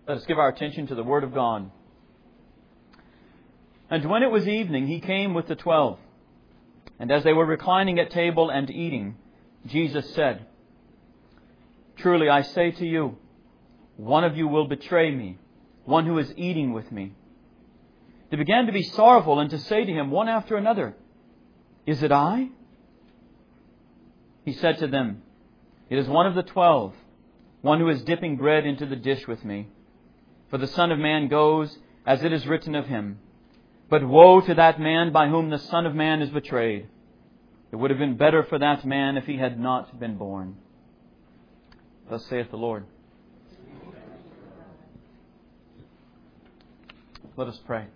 Let us give our attention to the Word of God. And when it was evening, He came with the 12. And as they were reclining at table and eating, Jesus said, "Truly I say to you, one of you will betray me, one who is eating with me." They began to be sorrowful and to say to Him one after another, "Is it I?" He said to them, "It is one of the 12, one who is dipping bread into the dish with me. For the Son of Man goes as it is written of Him. But woe to that man by whom the Son of Man is betrayed. It would have been better for that man if he had not been born." Thus saith the Lord. Let us pray.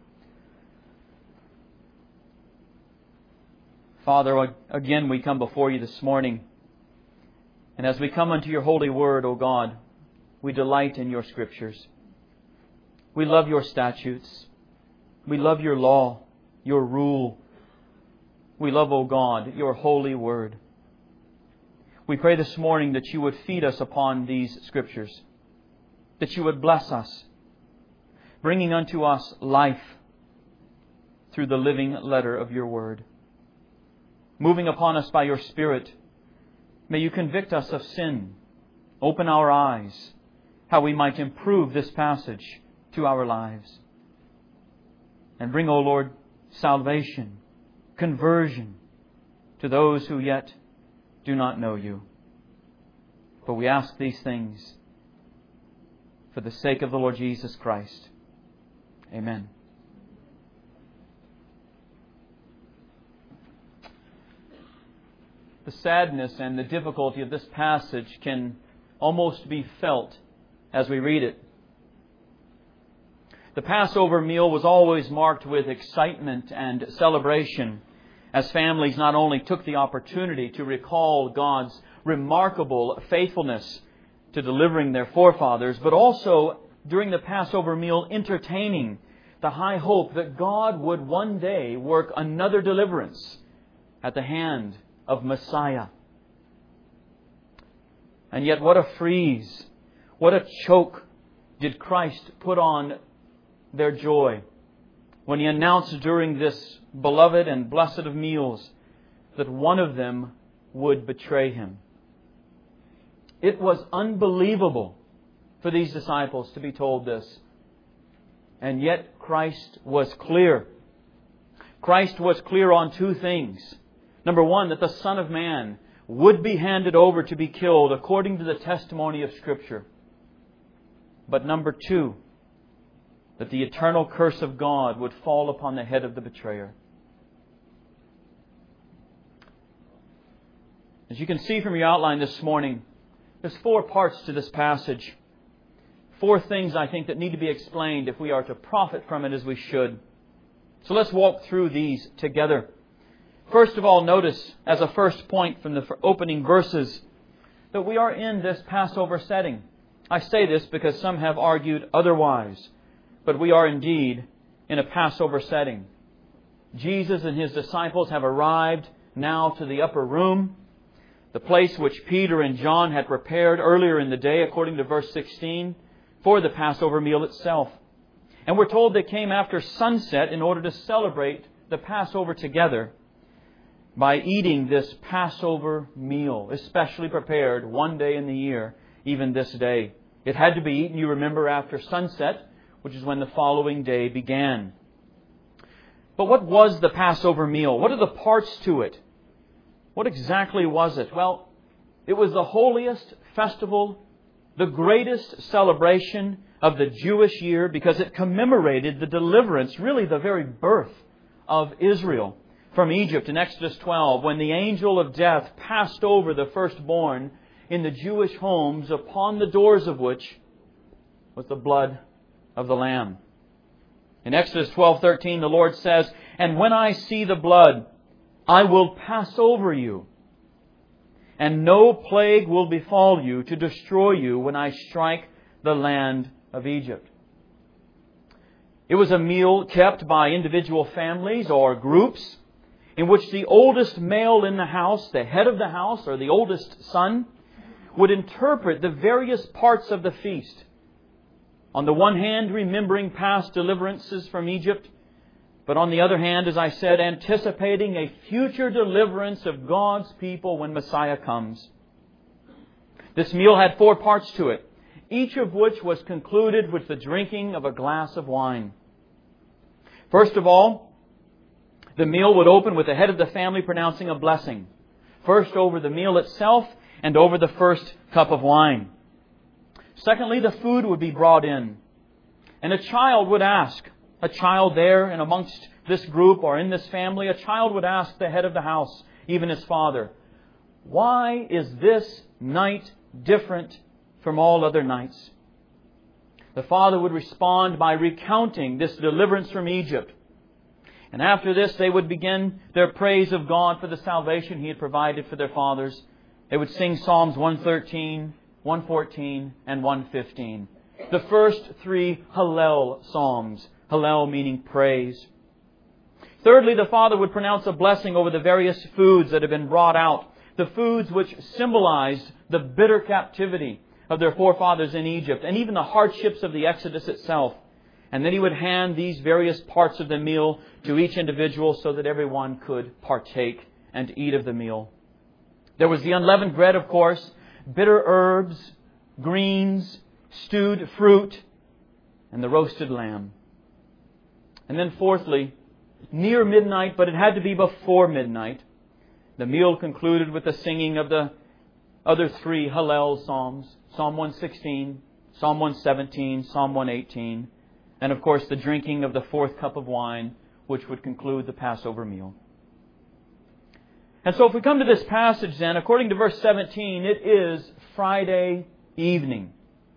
Father, again we come before You this morning. And as we come unto Your holy word, O God, we delight in Your Scriptures. We love Your statutes. We love Your law, Your rule. We love, O God, Your holy word. We pray this morning that You would feed us upon these Scriptures, that You would bless us, bringing unto us life through the living letter of Your word. Moving upon us by Your Spirit, may You convict us of sin, open our eyes, how we might improve this passage to our lives. And bring, O Lord, salvation, conversion to those who yet do not know You. For we ask these things for the sake of the Lord Jesus Christ. Amen. The sadness and the difficulty of this passage can almost be felt as we read it. The Passover meal was always marked with excitement and celebration, as families not only took the opportunity to recall God's remarkable faithfulness to delivering their forefathers, but also during the Passover meal entertaining the high hope that God would one day work another deliverance at the hand of Messiah. And yet what a freeze, what a choke did Christ put on their joy when He announced during this beloved and blessed of meals that one of them would betray Him. It was unbelievable for these disciples to be told this. And yet Christ was clear. Christ was clear on two things. Number one, that the Son of Man would be handed over to be killed according to the testimony of Scripture. But number two, that the eternal curse of God would fall upon the head of the betrayer. As you can see from your outline this morning, there's 4 parts to this passage. 4 things, I think, that need to be explained if we are to profit from it as we should. So let's walk through these together. First of all, notice as a first point from the opening verses that we are in this Passover setting. I say this because some have argued otherwise, but we are indeed in a Passover setting. Jesus and His disciples have arrived now to the upper room, the place which Peter and John had prepared earlier in the day, according to verse 16, for the Passover meal itself. And we're told they came after sunset in order to celebrate the Passover together by eating this Passover meal, especially prepared one day in the year, even this day. It had to be eaten, you remember, after sunset, which is when the following day began. But what was the Passover meal? What are the parts to it? What exactly was it? Well, it was the holiest festival, the greatest celebration of the Jewish year, because it commemorated the deliverance, really the very birth of Israel from Egypt in Exodus 12, when the angel of death passed over the firstborn in the Jewish homes, upon the doors of which was the blood of the Lamb. In Exodus 12:13, the Lord says, "And when I see the blood, I will pass over you, and no plague will befall you to destroy you when I strike the land of Egypt." It was a meal kept by individual families or groups in which the oldest male in the house, the head of the house, or the oldest son, would interpret the various parts of the feast. On the one hand, remembering past deliverances from Egypt, but on the other hand, as I said, anticipating a future deliverance of God's people when Messiah comes. This meal had 4 parts to it, each of which was concluded with the drinking of a glass of wine. First of all, the meal would open with the head of the family pronouncing a blessing, first over the meal itself and over the first cup of wine. Secondly, the food would be brought in, and a child would ask, a child there and amongst this group or in this family, a child would ask the head of the house, even his father, "Why is this night different from all other nights?" The father would respond by recounting this deliverance from Egypt. And after this, they would begin their praise of God for the salvation He had provided for their fathers. They would sing Psalms 113, 114, and 115. The first 3 Hallel Psalms. Hallel meaning praise. Thirdly, the father would pronounce a blessing over the various foods that had been brought out. The foods which symbolized the bitter captivity of their forefathers in Egypt and even the hardships of the Exodus itself. And then he would hand these various parts of the meal to each individual so that everyone could partake and eat of the meal. There was the unleavened bread, of course, bitter herbs, greens, stewed fruit, and the roasted lamb. And then fourthly, near midnight, but it had to be before midnight, the meal concluded with the singing of the other 3 Hallel Psalms, Psalm 116, Psalm 117, Psalm 118, and of course the drinking of the 4th cup of wine, which would conclude the Passover meal. And so if we come to this passage then, according to verse 17, it is Friday evening,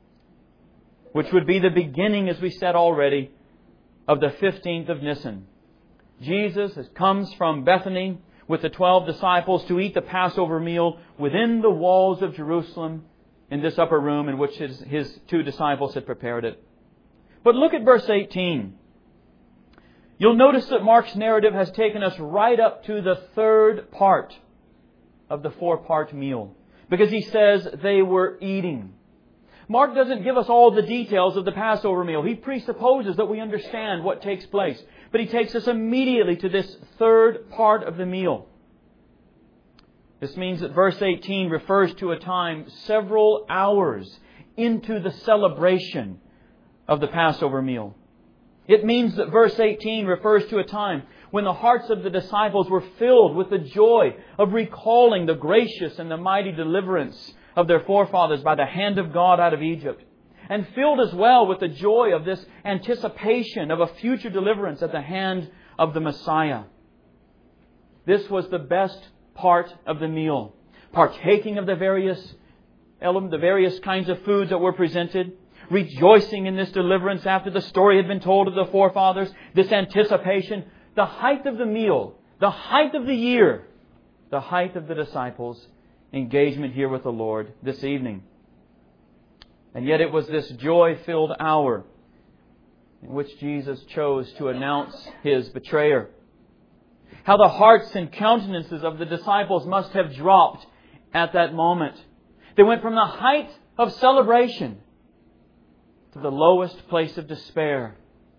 which would be the beginning, as we said already, of the 15th of Nisan. Jesus comes from Bethany with the 12 disciples to eat the Passover meal within the walls of Jerusalem in this upper room in which his 2 disciples had prepared it. But look at verse 18. You'll notice that Mark's narrative has taken us right up to the 3rd part of the 4-part meal, because he says they were eating. Mark doesn't give us all the details of the Passover meal. He presupposes that we understand what takes place. But he takes us immediately to this 3rd part of the meal. This means that verse 18 refers to a time several hours into the celebration of the Passover meal. It means that verse 18 refers to a time when the hearts of the disciples were filled with the joy of recalling the gracious and the mighty deliverance of their forefathers by the hand of God out of Egypt, and filled as well with the joy of this anticipation of a future deliverance at the hand of the Messiah. This was the best part of the meal, partaking of the various kinds of foods that were presented, rejoicing in this deliverance after the story had been told of the forefathers, this anticipation, the height of the meal, the height of the year, the height of the disciples' engagement here with the Lord this evening. And yet it was this joy-filled hour in which Jesus chose to announce His betrayer. How the hearts and countenances of the disciples must have dropped at that moment. They went from the height of celebration to the lowest place of despair.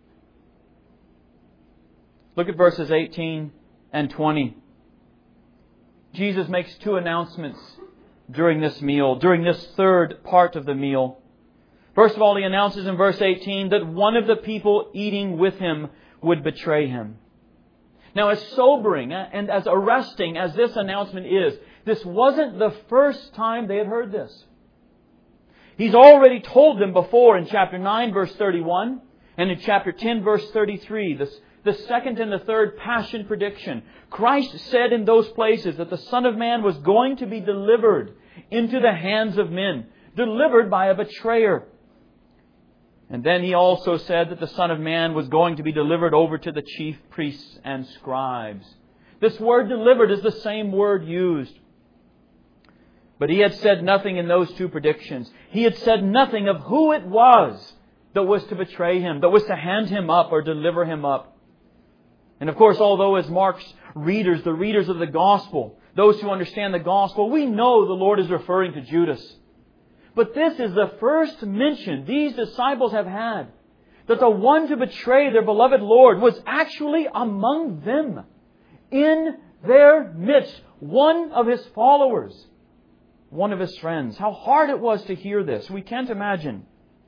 Look at verses 18 and 20. Jesus makes 2 announcements during this meal, during this 3rd part of the meal. First of all, He announces in verse 18 that one of the people eating with Him would betray Him. Now, as sobering and as arresting as this announcement is, this wasn't the first time they had heard this. He's already told them before in chapter 9, verse 31, and in chapter 10, verse 33, the second and the third passion prediction. Christ said in those places that the Son of Man was going to be delivered into the hands of men, delivered by a betrayer. And then He also said that the Son of Man was going to be delivered over to the chief priests and scribes. This word delivered is the same word used. But He had said nothing in those 2 predictions. He had said nothing of who it was that was to betray Him, that was to hand Him up or deliver Him up. And of course, although as Mark's readers, the readers of the Gospel, those who understand the Gospel, we know the Lord is referring to Judas. But this is the first mention these disciples have had, that the one to betray their beloved Lord was actually among them, in their midst, one of His followers, one of His friends. How hard it was to hear this, we can't imagine.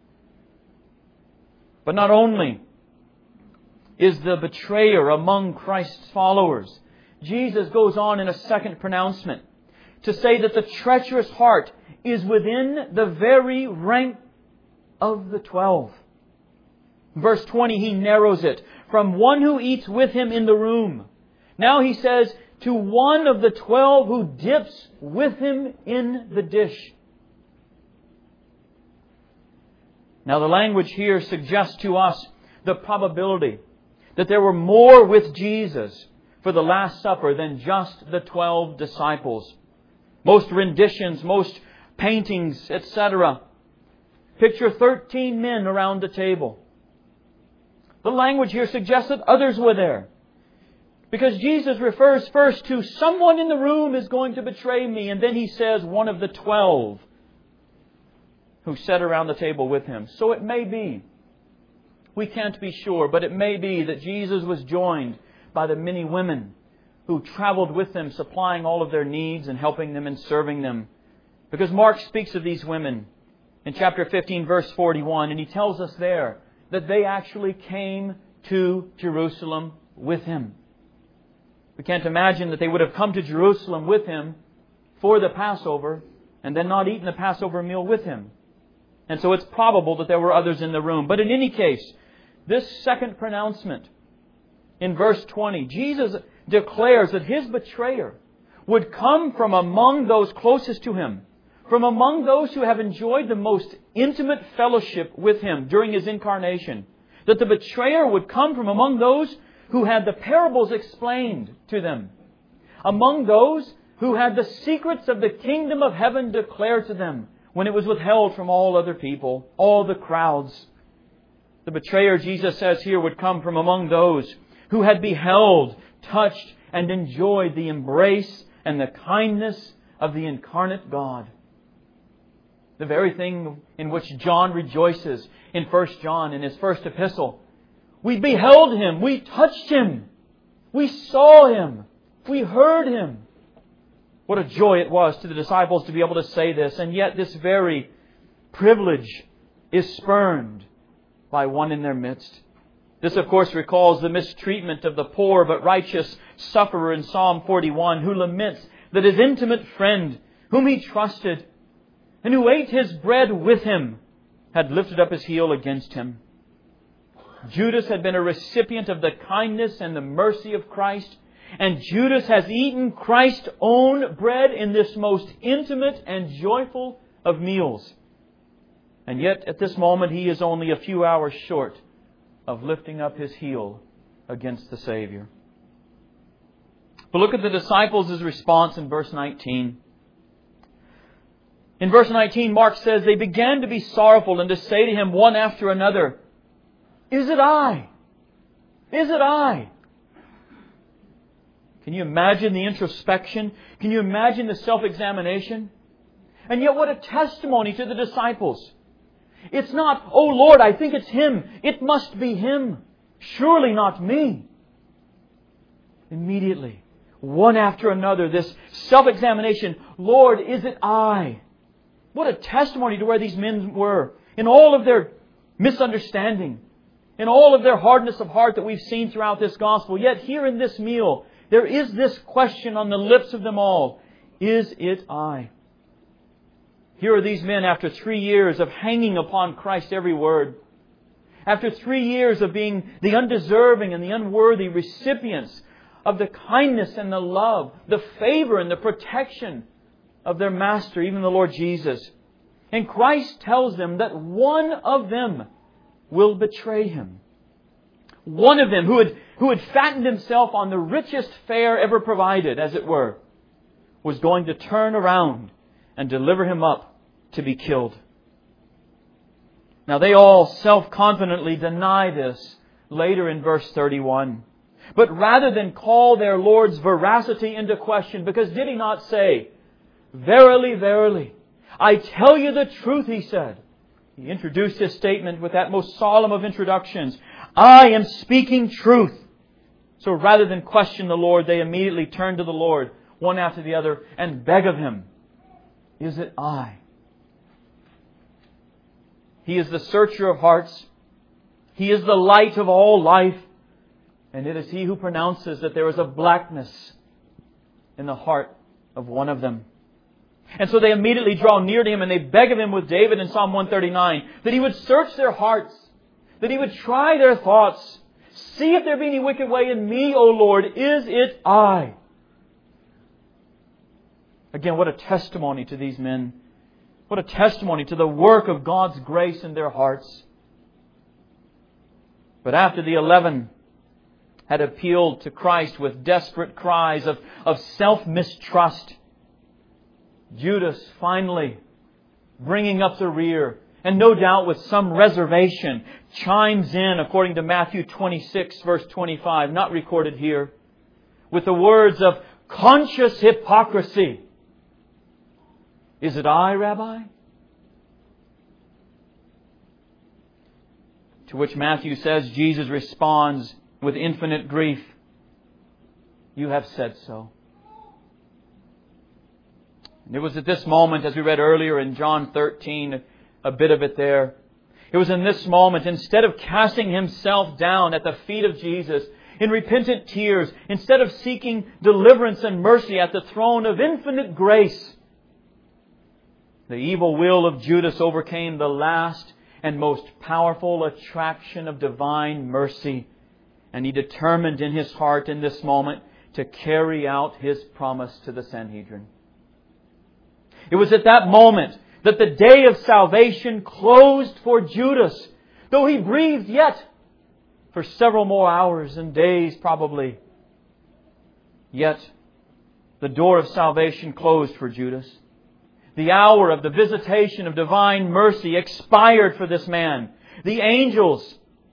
But not only is the betrayer among Christ's followers, Jesus goes on in a second pronouncement to say that the treacherous heart is within the very rank of the 12. Verse 20, He narrows it from one who eats with Him in the room. Now He says, to one of the 12 who dips with Him in the dish. Now the language here suggests to us the probability that there were more with Jesus for the Last Supper than just the 12 disciples. Most renditions, most paintings, etc. picture 13 men around the table. The language here suggests that others were there, because Jesus refers first to someone in the room is going to betray me, and then He says one of the 12 who sat around the table with Him. So it may be, we can't be sure, but it may be that Jesus was joined by the many women who traveled with them, supplying all of their needs and helping them and serving them. Because Mark speaks of these women in chapter 15, verse 41, and he tells us there that they actually came to Jerusalem with Him. We can't imagine that they would have come to Jerusalem with Him for the Passover and then not eaten the Passover meal with Him. And so it's probable that there were others in the room. But in any case, this second pronouncement in verse 20, Jesus declares that His betrayer would come from among those closest to Him, from among those who have enjoyed the most intimate fellowship with Him during His incarnation. That the betrayer would come from among those who had the parables explained to them, among those who had the secrets of the kingdom of heaven declared to them when it was withheld from all other people, all the crowds. The betrayer, Jesus says here, would come from among those who had beheld, touched, and enjoyed the embrace and the kindness of the incarnate God. The very thing in which John rejoices in 1 John, in his first epistle. We beheld Him, we touched Him, we saw Him, we heard Him. What a joy it was to the disciples to be able to say this, and yet this very privilege is spurned by one in their midst. This, of course, recalls the mistreatment of the poor but righteous sufferer in Psalm 41, who laments that his intimate friend, whom he trusted and who ate His bread with Him, had lifted up his heel against Him. Judas had been a recipient of the kindness and the mercy of Christ, and Judas has eaten Christ's own bread in this most intimate and joyful of meals. And yet, at this moment, he is only a few hours short of lifting up his heel against the Savior. But look at the disciples' response in verse 19. In verse 19, Mark says, they began to be sorrowful and to say to Him one after another, Is it I? Is it I? Can you imagine the introspection? Can you imagine the self-examination? And yet what a testimony to the disciples. It's not, oh Lord, I think it's Him. It must be Him. Surely not me. Immediately, one after another, this self-examination, Lord, is it I? What a testimony to where these men were in all of their misunderstanding, in all of their hardness of heart that we've seen throughout this gospel. Yet here in this meal, there is this question on the lips of them all. Is it I? Here are these men after 3 years of hanging upon Christ's every word. After 3 years of being the undeserving and the unworthy recipients of the kindness and the love, the favor and the protection of their Master, even the Lord Jesus. And Christ tells them that one of them will betray Him. One of them who had fattened himself on the richest fare ever provided, as it were, was going to turn around and deliver Him up to be killed. Now they all self-confidently deny this later in verse 31. But rather than call their Lord's veracity into question, because did He not say, Verily, verily, I tell you the truth, He said. He introduced His statement with that most solemn of introductions. I am speaking truth. So rather than question the Lord, they immediately turn to the Lord, one after the other, and beg of Him, is it I? He is the searcher of hearts. He is the light of all life. And it is He who pronounces that there is a blackness in the heart of one of them. And so they immediately draw near to Him and they beg of Him with David in Psalm 139 that He would search their hearts, that He would try their thoughts. See if there be any wicked way in me, O Lord. Is it I? Again, what a testimony to these men. What a testimony to the work of God's grace in their hearts. But after the 11 had appealed to Christ with desperate cries of self-mistrust, Judas finally, bringing up the rear, and no doubt with some reservation, chimes in according to Matthew 26 verse 25, not recorded here, with the words of conscious hypocrisy. Is it I, Rabbi? To which Matthew says, Jesus responds with infinite grief, you have said so. And it was at this moment, as we read earlier in John 13, a bit of it there. It was in this moment, instead of casting Himself down at the feet of Jesus in repentant tears, instead of seeking deliverance and mercy at the throne of infinite grace, the evil will of Judas overcame the last and most powerful attraction of divine mercy. And he determined in his heart in this moment to carry out his promise to the Sanhedrin. It was at that moment that the day of salvation closed for Judas, though he breathed yet for several more hours and days probably. Yet the door of salvation closed for Judas. The hour of the visitation of divine mercy expired for this man. The angels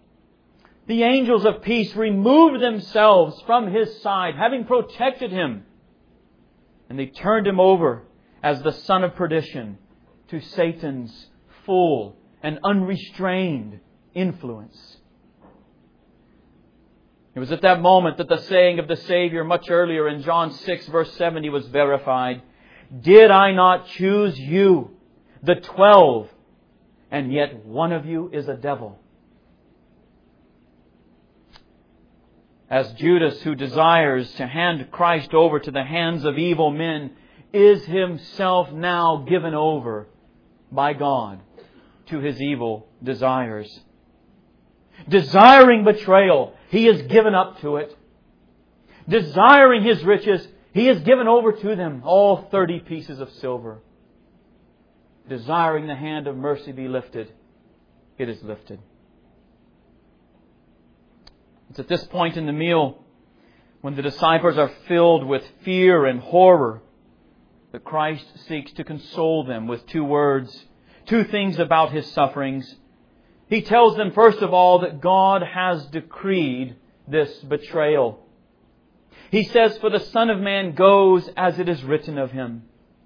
of peace removed themselves from his side, having protected him. And they turned him over as the son of perdition to Satan's full and unrestrained influence. It was at that moment that the saying of the Savior much earlier in John 6 verse 70 was verified. Did I not choose you, the 12, and yet one of you is a devil? As Judas, who desires to hand Christ over to the hands of evil men, is himself now given over by God to his evil desires. Desiring betrayal, he is given up to it. Desiring his riches, he is given over to them, all 30 pieces of silver. Desiring the hand of mercy be lifted, it is lifted. It's at this point in the meal, when the disciples are filled with fear and horror, that Christ seeks to console them with two words, two things about His sufferings. He tells them, first of all, that God has decreed this betrayal. He says, for the Son of Man goes as it is written of Him.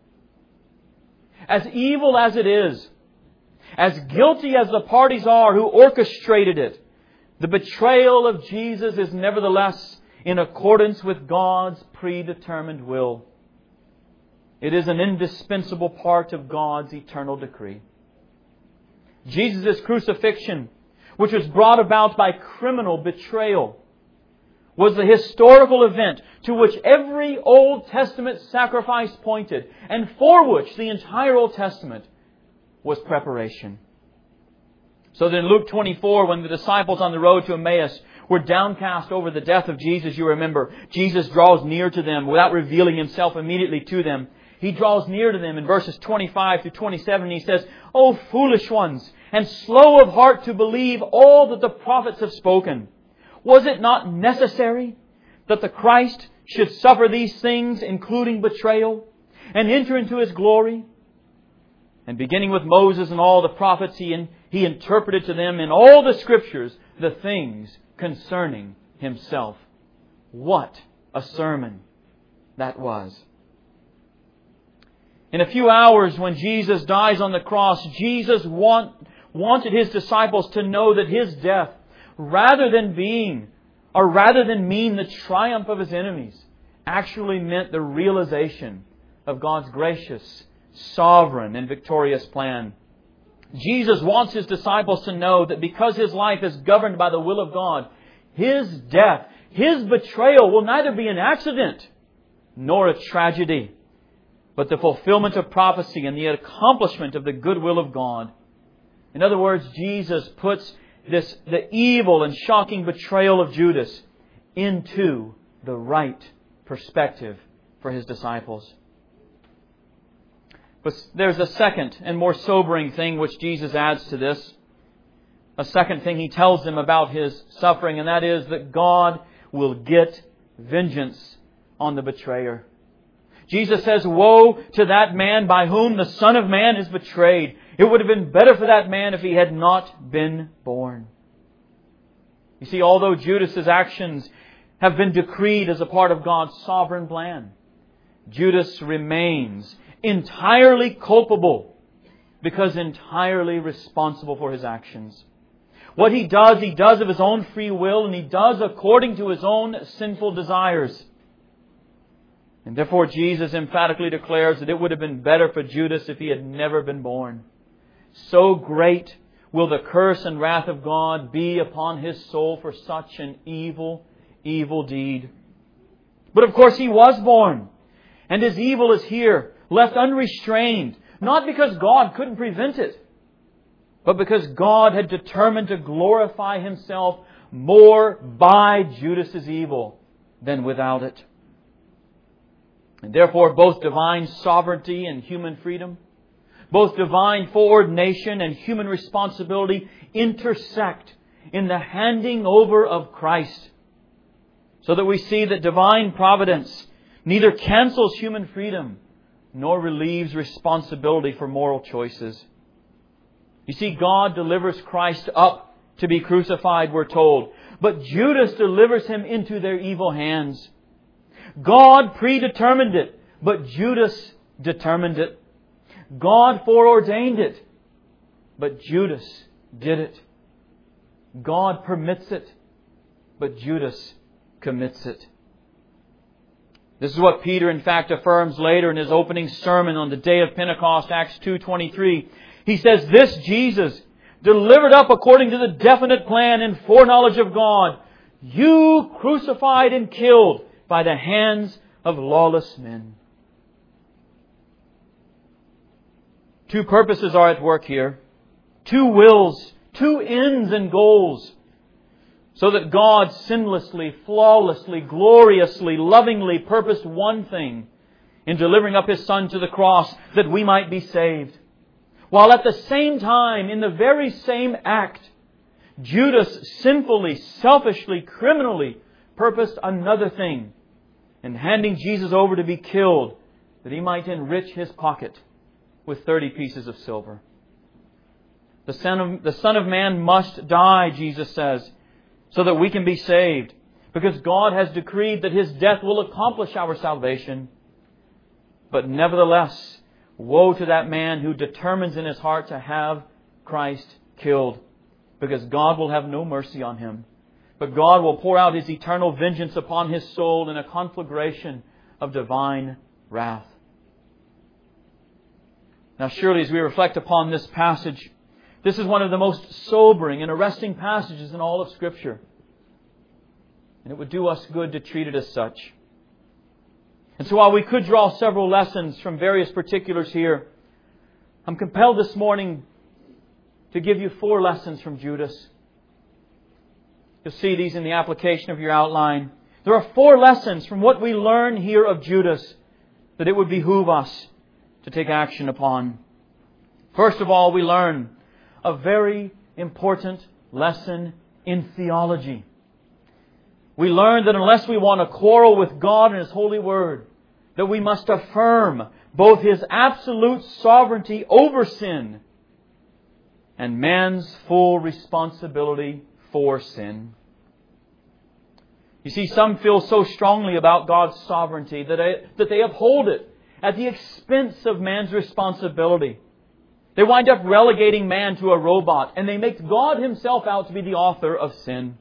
As evil as it is, as guilty as the parties are who orchestrated it, the betrayal of Jesus is nevertheless in accordance with God's predetermined will. It is an indispensable part of God's eternal decree. Jesus' crucifixion, which was brought about by criminal betrayal, was the historical event to which every Old Testament sacrifice pointed, and for which the entire Old Testament was preparation. So that in Luke 24, when the disciples on the road to Emmaus were downcast over the death of Jesus, you remember, Jesus draws near to them without revealing Himself immediately to them. He draws near to them in verses 25 through 27, and He says, O foolish ones, and slow of heart to believe all that the prophets have spoken. Was it not necessary that the Christ should suffer these things, including betrayal, and enter into His glory? And beginning with Moses and all the prophets, He interpreted to them in all the Scriptures the things concerning Himself. What a sermon that was. In a few hours when Jesus dies on the cross, Jesus wanted His disciples to know that His death, rather than mean the triumph of His enemies, actually meant the realization of God's gracious, sovereign, and victorious plan. Jesus wants His disciples to know that because His life is governed by the will of God, His death, His betrayal will neither be an accident nor a tragedy, but the fulfillment of prophecy and the accomplishment of the good will of God. In other words, Jesus puts the evil and shocking betrayal of Judas into the right perspective for His disciples. But there's a second and more sobering thing which Jesus adds to this. A second thing He tells them about His suffering, and that is that God will get vengeance on the betrayer. Jesus says, "Woe to that man by whom the Son of Man is betrayed. It would have been better for that man if he had not been born." You see, although Judas's actions have been decreed as a part of God's sovereign plan, Judas remains entirely culpable because entirely responsible for his actions. What he does of his own free will, and he does according to his own sinful desires. And therefore Jesus emphatically declares that it would have been better for Judas if he had never been born. So great will the curse and wrath of God be upon his soul for such an evil, evil deed. But of course he was born. And his evil is here, left unrestrained. Not because God couldn't prevent it, but because God had determined to glorify Himself more by Judas's evil than without it. And therefore both divine sovereignty and human freedom, both divine foreordination and human responsibility intersect in the handing over of Christ. So that we see that divine providence neither cancels human freedom nor relieves responsibility for moral choices. You see, God delivers Christ up to be crucified, we're told. But Judas delivers Him into their evil hands. God predetermined it, but Judas determined it. God foreordained it, but Judas did it. God permits it, but Judas commits it. This is what Peter in fact affirms later in his opening sermon on the day of Pentecost, Acts 2:23. He says, "This Jesus, delivered up according to the definite plan and foreknowledge of God, you crucified and killed by the hands of lawless men." Two purposes are at work here. Two wills, two ends and goals. So that God sinlessly, flawlessly, gloriously, lovingly purposed one thing in delivering up His Son to the cross, that we might be saved. While at the same time, in the very same act, Judas sinfully, selfishly, criminally purposed another thing in handing Jesus over to be killed, that he might enrich his pocket with 30 pieces of silver. The Son of Man must die, Jesus says, so that we can be saved, because God has decreed that His death will accomplish our salvation. But nevertheless, woe to that man who determines in his heart to have Christ killed, because God will have no mercy on him. But God will pour out His eternal vengeance upon his soul in a conflagration of divine wrath. Now surely as we reflect upon this passage, this is one of the most sobering and arresting passages in all of Scripture. And it would do us good to treat it as such. And so while we could draw several lessons from various particulars here, I'm compelled this morning to give you 4 lessons from Judas. You'll see these in the application of your outline. There are 4 lessons from what we learn here of Judas that it would behoove us to take action upon. First of all, we learn a very important lesson in theology. We learn that unless we want to quarrel with God and His holy Word, that we must affirm both His absolute sovereignty over sin and man's full responsibility for sin. You see, some feel so strongly about God's sovereignty that they uphold it at the expense of man's responsibility. They wind up relegating man to a robot, and they make God Himself out to be the author of sin.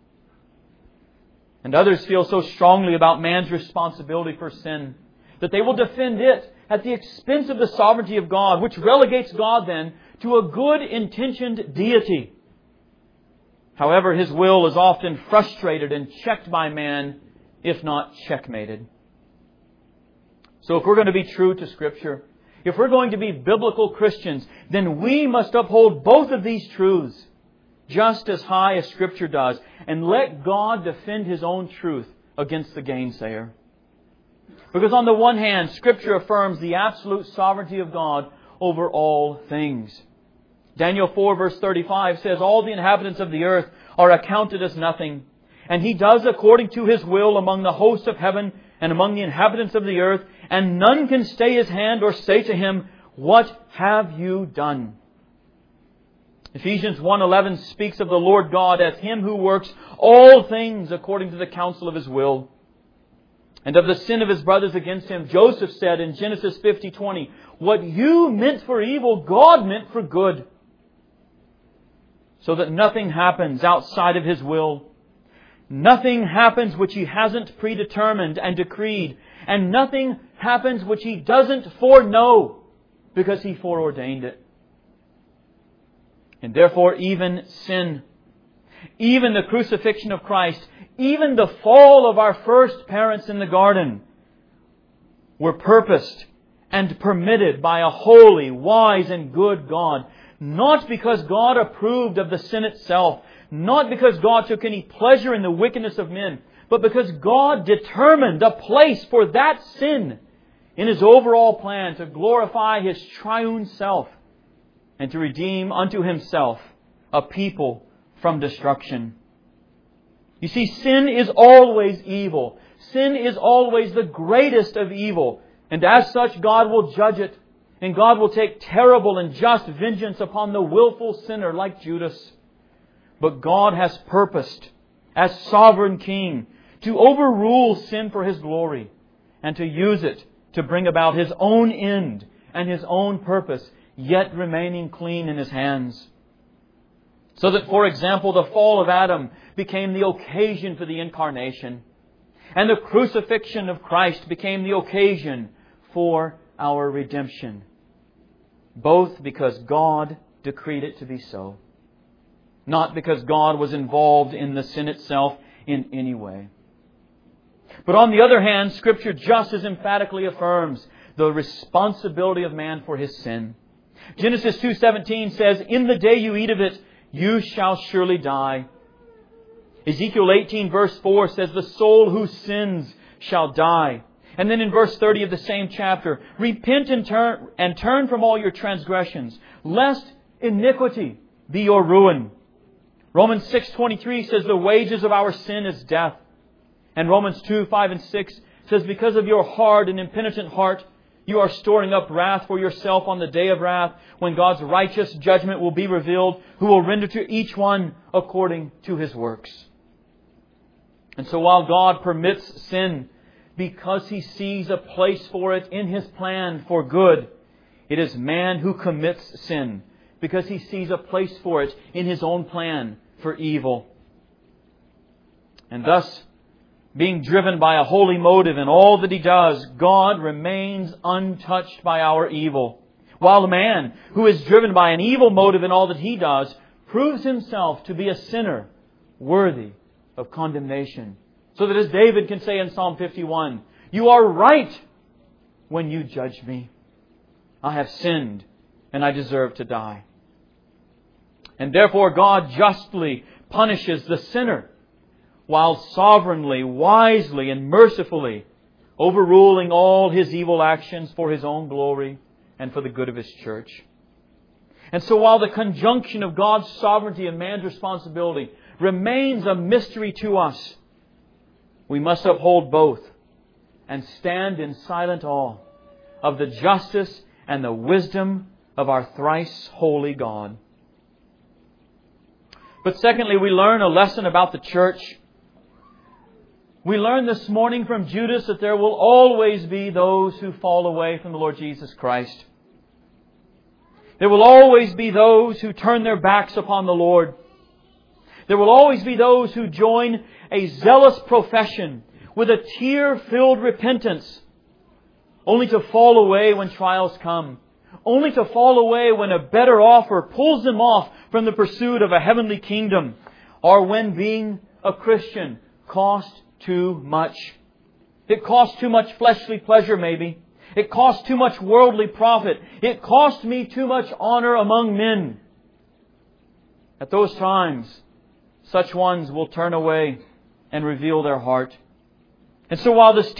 And others feel so strongly about man's responsibility for sin that they will defend it at the expense of the sovereignty of God, which relegates God then to a good-intentioned deity. However, His will is often frustrated and checked by man, if not checkmated. So if we're going to be true to Scripture, if we're going to be biblical Christians, then we must uphold both of these truths just as high as Scripture does, and let God defend His own truth against the gainsayer. Because on the one hand, Scripture affirms the absolute sovereignty of God over all things. Daniel 4 verse 35 says, "All the inhabitants of the earth are accounted as nothing, and He does according to His will among the hosts of heaven and among the inhabitants of the earth, and none can stay His hand or say to Him, 'What have you done?'" Ephesians 1:11 speaks of the Lord God as Him who works all things according to the counsel of His will. And of the sin of his brothers against him, Joseph said in Genesis 50:20, "What you meant for evil, God meant for good." So that nothing happens outside of His will. Nothing happens which He hasn't predetermined and decreed. And nothing happens which He doesn't foreknow, because He foreordained it. And therefore even sin, even the crucifixion of Christ, even the fall of our first parents in the garden, were purposed and permitted by a holy, wise, and good God. Not because God approved of the sin itself, not because God took any pleasure in the wickedness of men, but because God determined a place for that sin in His overall plan to glorify His triune self and to redeem unto Himself a people from destruction. You see, sin is always evil. Sin is always the greatest of evil. And as such, God will judge it. And God will take terrible and just vengeance upon the willful sinner like Judas. But God has purposed, as sovereign King, to overrule sin for His glory and to use it to bring about His own end and His own purpose, yet remaining clean in His hands. So that, for example, the fall of Adam became the occasion for the incarnation, and the crucifixion of Christ became the occasion for our redemption. Both because God decreed it to be so, not because God was involved in the sin itself in any way. But on the other hand, Scripture just as emphatically affirms the responsibility of man for his sin. Genesis 2:17 says, "In the day you eat of it, you shall surely die." Ezekiel 18 verse 4 says, "The soul who sins shall die." And then in verse 30 of the same chapter, "Repent and turn from all your transgressions, lest iniquity be your ruin." Romans 6:23 says, "The wages of our sin is death." And Romans 2:5 and 6 says, "Because of your hard and impenitent heart, you are storing up wrath for yourself on the day of wrath, when God's righteous judgment will be revealed, who will render to each one according to his works." And so while God permits sin because He sees a place for it in His plan for good, it is man who commits sin because he sees a place for it in his own plan for evil. And thus, being driven by a holy motive in all that he does, God remains untouched by our evil. While man, who is driven by an evil motive in all that he does, proves himself to be a sinner worthy of condemnation. So that as David can say in Psalm 51, "You are right when you judge me. I have sinned and I deserve to die." And therefore God justly punishes the sinner, while sovereignly, wisely, and mercifully overruling all his evil actions for His own glory and for the good of His church. And so while the conjunction of God's sovereignty and man's responsibility remains a mystery to us, we must uphold both and stand in silent awe of the justice and the wisdom of our thrice holy God. But secondly, we learn a lesson about the church We learn this morning from Judas that there will always be those who fall away from the Lord Jesus Christ. There will always be those who turn their backs upon the Lord. There will always be those who join a zealous profession with a tear-filled repentance, only to fall away when trials come, only to fall away when a better offer pulls them off from the pursuit of a heavenly kingdom, or when being a Christian costs too much. It costs too much fleshly pleasure, maybe. It costs too much worldly profit. It costs me too much honor among men. At those times, such ones will turn away and reveal their heart. And so while this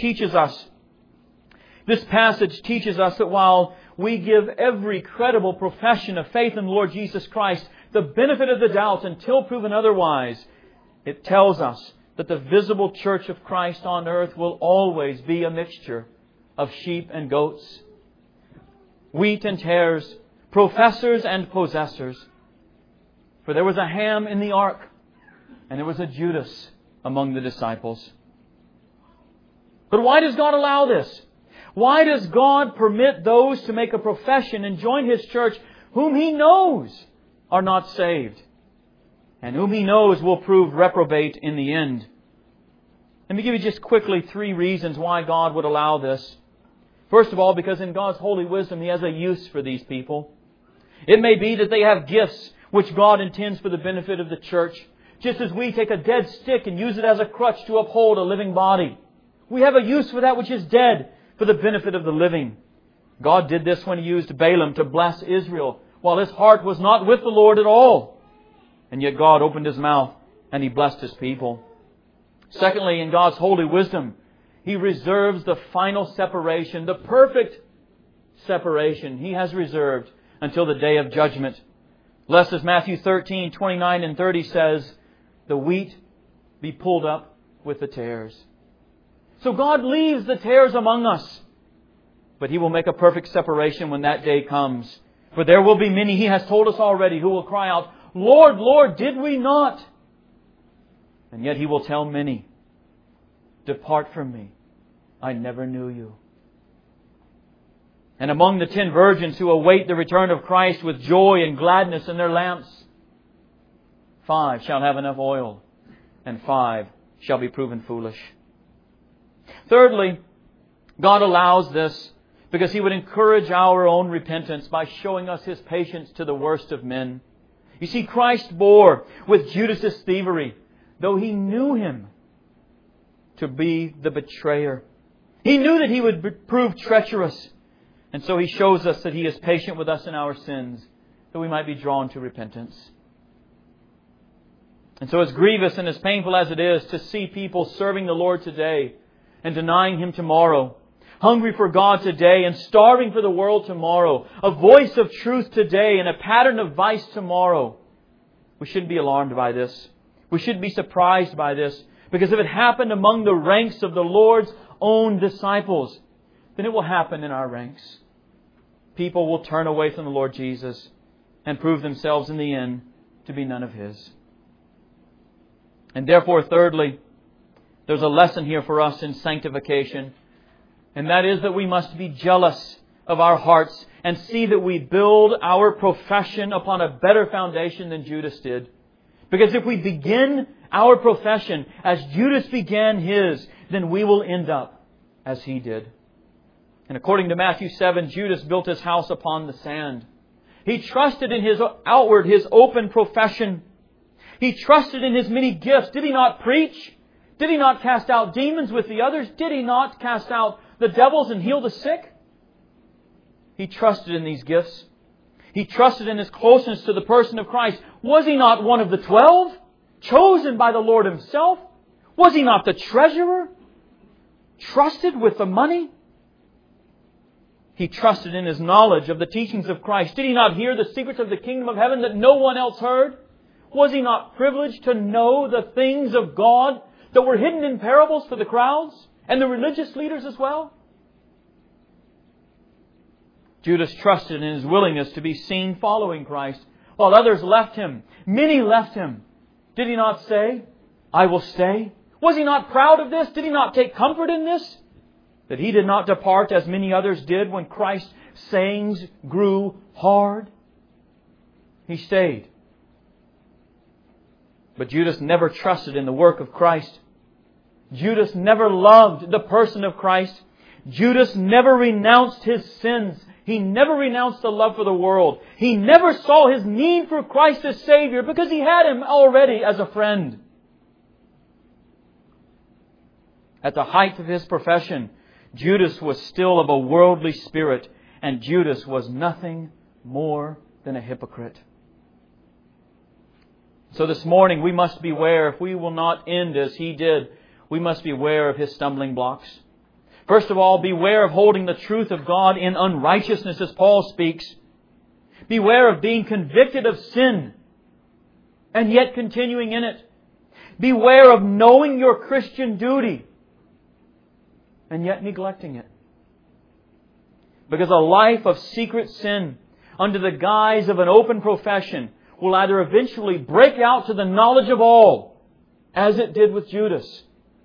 passage teaches us that while we give every credible profession of faith in the Lord Jesus Christ the benefit of the doubt until proven otherwise, it tells us that the visible church of Christ on earth will always be a mixture of sheep and goats, wheat and tares, professors and possessors. For there was a Ham in the ark, and there was a Judas among the disciples. But why does God allow this? Why does God permit those to make a profession and join His church whom He knows are not saved, and whom He knows will prove reprobate in the end? Let me give you just quickly 3 reasons why God would allow this. First of all, because in God's holy wisdom He has a use for these people. It may be that they have gifts which God intends for the benefit of the church, just as we take a dead stick and use it as a crutch to uphold a living body. We have a use for that which is dead for the benefit of the living. God did this when He used Balaam to bless Israel, while his heart was not with the Lord at all. And yet God opened his mouth and He blessed His people. Secondly, in God's holy wisdom, He reserves the final separation, the perfect separation He has reserved until the day of judgment. Lest, as Matthew 13:29 and 30 says, the wheat be pulled up with the tares. So God leaves the tares among us, but He will make a perfect separation when that day comes. For there will be many, He has told us already, who will cry out, Lord, Lord, did we not? And yet He will tell many, depart from me, I never knew you. And among the 10 virgins who await the return of Christ with joy and gladness in their lamps, 5 shall have enough oil, and 5 shall be proven foolish. Thirdly, God allows this because He would encourage our own repentance by showing us His patience to the worst of men. You see, Christ bore with Judas' thievery, though He knew him to be the betrayer. He knew that he would prove treacherous. And so He shows us that He is patient with us in our sins, that we might be drawn to repentance. And so as grievous and as painful as it is to see people serving the Lord today and denying Him tomorrow, hungry for God today and starving for the world tomorrow, a voice of truth today and a pattern of vice tomorrow, we shouldn't be alarmed by this. We shouldn't be surprised by this, because if it happened among the ranks of the Lord's own disciples, then it will happen in our ranks. People will turn away from the Lord Jesus and prove themselves in the end to be none of His. And therefore, thirdly, there's a lesson here for us in sanctification. And that is that we must be jealous of our hearts and see that we build our profession upon a better foundation than Judas did. Because if we begin our profession as Judas began his, then we will end up as he did. And according to Matthew 7, Judas built his house upon the sand. He trusted in his outward, his open profession. He trusted in his many gifts. Did he not preach? Did he not cast out demons with the others? Did he not cast out the devils and heal the sick? He trusted in these gifts. He trusted in his closeness to the person of Christ. Was he not one of the 12? Chosen by the Lord Himself? Was he not the treasurer? Trusted with the money? He trusted in his knowledge of the teachings of Christ. Did he not hear the secrets of the kingdom of heaven that no one else heard? Was he not privileged to know the things of God that were hidden in parables for the crowds and the religious leaders as well? Judas trusted in his willingness to be seen following Christ, while others left him. Many left him. Did he not say, I will stay? Was He not proud of this? Did He not take comfort in this? That He did not depart as many others did when Christ's sayings grew hard? He stayed. But Judas never trusted in the work of Christ. Judas never loved the person of Christ. Judas never renounced his sins. He never renounced the love for the world. He never saw his need for Christ as Savior because he had Him already as a friend. At the height of his profession, Judas was still of a worldly spirit, and Judas was nothing more than a hypocrite. So this morning we must beware. If we will not end as he did, we must beware of his stumbling blocks. First of all, beware of holding the truth of God in unrighteousness, as Paul speaks. Beware of being convicted of sin and yet continuing in it. Beware of knowing your Christian duty and yet neglecting it. Because a life of secret sin under the guise of an open profession will either eventually break out to the knowledge of all, as it did with Judas,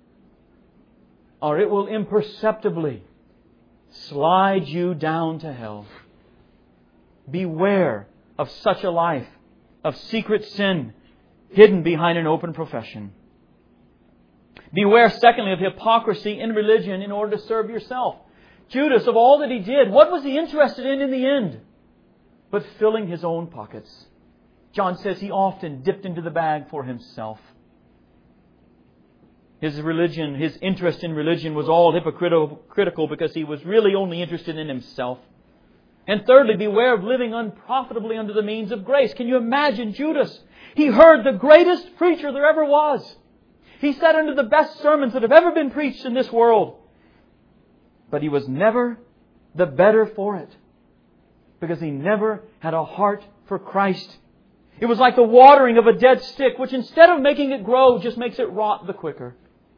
or it will imperceptibly slide you down to hell. Beware of such a life of secret sin hidden behind an open profession. Beware, secondly, of hypocrisy in religion in order to serve yourself. Judas, of all that he did, what was he interested in the end? But filling his own pockets. John says he often dipped into the bag for himself. His interest in religion was all hypocritical because he was really only interested in himself. And thirdly, beware of living unprofitably under the means of grace. Can you imagine Judas? He heard the greatest preacher there ever was. He sat under the best sermons that have ever been preached in this world. But he was never the better for it, because he never had a heart for Christ. It was like the watering of a dead stick, which instead of making it grow, just makes it rot the quicker.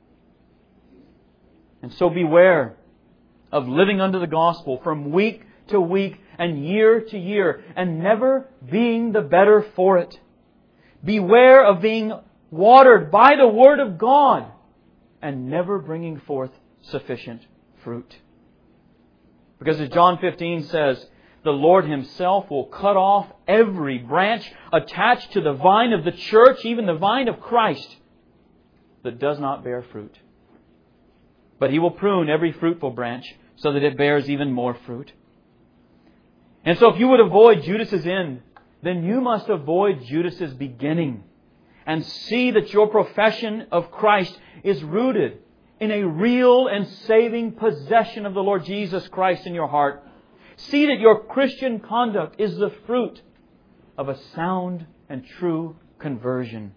And so beware of living under the gospel from week to week and year to year and never being the better for it. Beware of being watered by the Word of God and never bringing forth sufficient fruit. Because as John 15 says, the Lord Himself will cut off every branch attached to the vine of the church, even the vine of Christ, that does not bear fruit. But He will prune every fruitful branch so that it bears even more fruit. And so if you would avoid Judas's end, then you must avoid Judas's beginning. And see that your profession of Christ is rooted in a real and saving possession of the Lord Jesus Christ in your heart. See that your Christian conduct is the fruit of a sound and true conversion.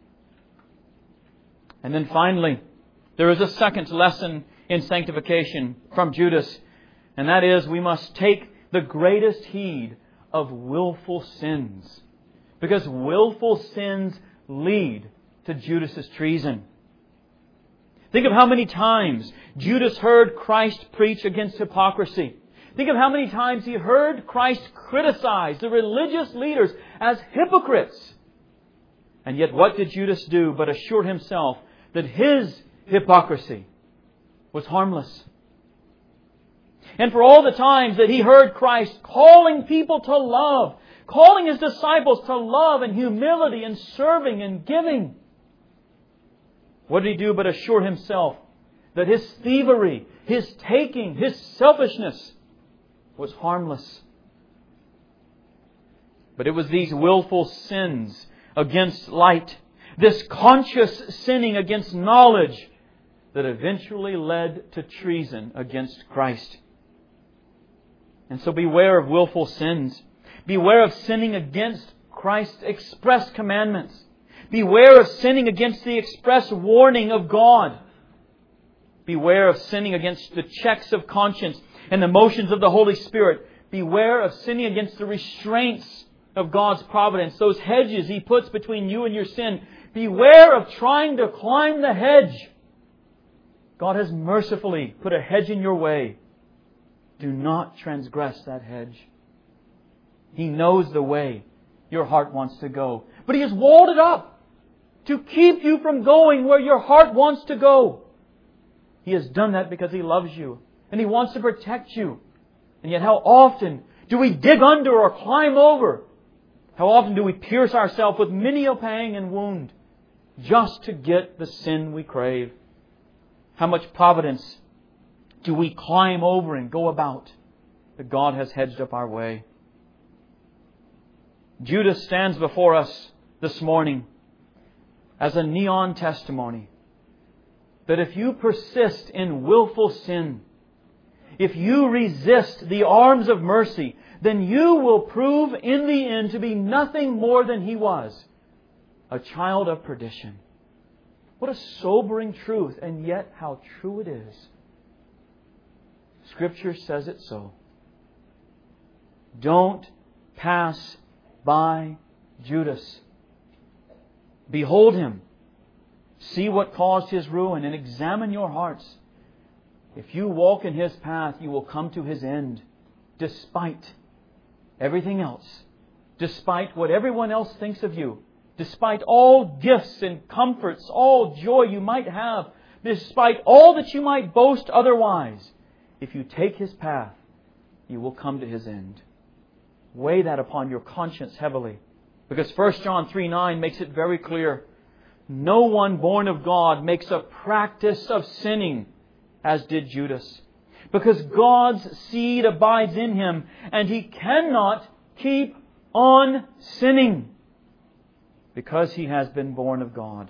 And then finally, there is a second lesson in sanctification from Judas, and that is we must take the greatest heed of willful sins, because willful sins lead to Judas's treason. Think of how many times Judas heard Christ preach against hypocrisy. Think of how many times he heard Christ criticize the religious leaders as hypocrites. And yet what did Judas do but assure himself that his hypocrisy was harmless? And for all the times that he heard Christ calling people to love, calling His disciples to love and humility and serving and giving, what did he do but assure himself that his thievery, his taking, his selfishness was harmless? But it was these willful sins against light, this conscious sinning against knowledge, that eventually led to treason against Christ. And so beware of willful sins. Beware of sinning against Christ's express commandments. Beware of sinning against the express warning of God. Beware of sinning against the checks of conscience and the motions of the Holy Spirit. Beware of sinning against the restraints of God's providence, those hedges He puts between you and your sin. Beware of trying to climb the hedge. God has mercifully put a hedge in your way. Do not transgress that hedge. He knows the way your heart wants to go, but He has walled it up. to keep you from going where your heart wants to go. He has done that because He loves you and He wants to protect you. And yet how often do we dig under or climb over? How often do we pierce ourselves with many a pang and wound just to get the sin we crave? How much providence do we climb over and go about that God has hedged up our way? Judas stands before us this morning as a neon testimony that if you persist in willful sin, if you resist the arms of mercy, then you will prove in the end to be nothing more than he was, a child of perdition. What a sobering truth, and yet how true it is. Scripture says it so. Don't pass by Judas. Behold him. See what caused his ruin and examine your hearts. If you walk in his path, you will come to his end, despite everything else, despite what everyone else thinks of you, despite all gifts and comforts, all joy you might have, despite all that you might boast otherwise. If you take his path, you will come to his end. Weigh that upon your conscience heavily, because 1 John 3:9 makes it very clear. No one born of God makes a practice of sinning, as did Judas, because God's seed abides in him, and he cannot keep on sinning because he has been born of God.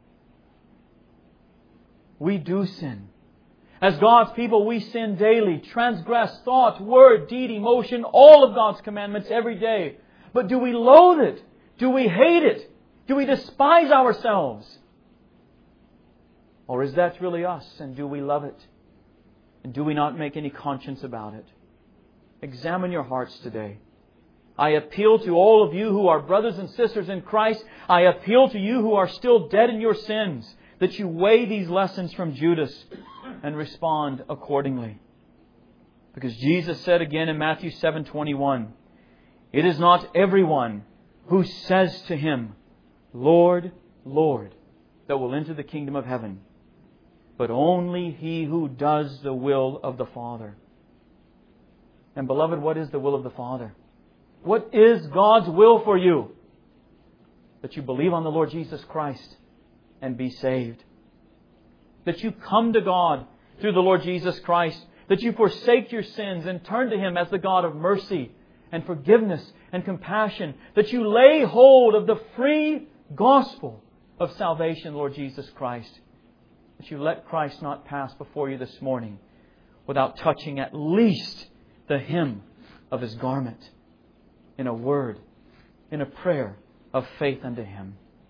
We do sin. As God's people, we sin daily, transgress thought, word, deed, emotion, all of God's commandments every day. But do we loathe it? Do we hate it? Do we despise ourselves? Or is that really us? And do we love it? And do we not make any conscience about it? Examine your hearts today. I appeal to all of you who are brothers and sisters in Christ. I appeal to you who are still dead in your sins, that you weigh these lessons from Judas and respond accordingly. Because Jesus said again in Matthew 7:21, it is not everyone who says to Him, Lord, Lord, that will enter the kingdom of heaven, but only he who does the will of the Father. And beloved, what is the will of the Father? What is God's will for you? That you believe on the Lord Jesus Christ and be saved. That you come to God through the Lord Jesus Christ. That you forsake your sins and turn to Him as the God of mercy and forgiveness and compassion. That you lay hold of the free gospel of salvation, Lord Jesus Christ. That you let Christ not pass before you this morning without touching at least the hem of His garment in a word, in a prayer of faith unto Him.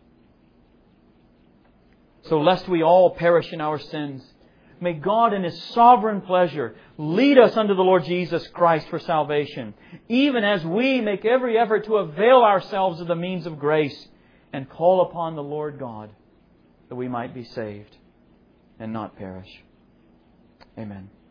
So lest we all perish in our sins, may God in His sovereign pleasure lead us unto the Lord Jesus Christ for salvation, even as we make every effort to avail ourselves of the means of grace and call upon the Lord God that we might be saved and not perish. Amen.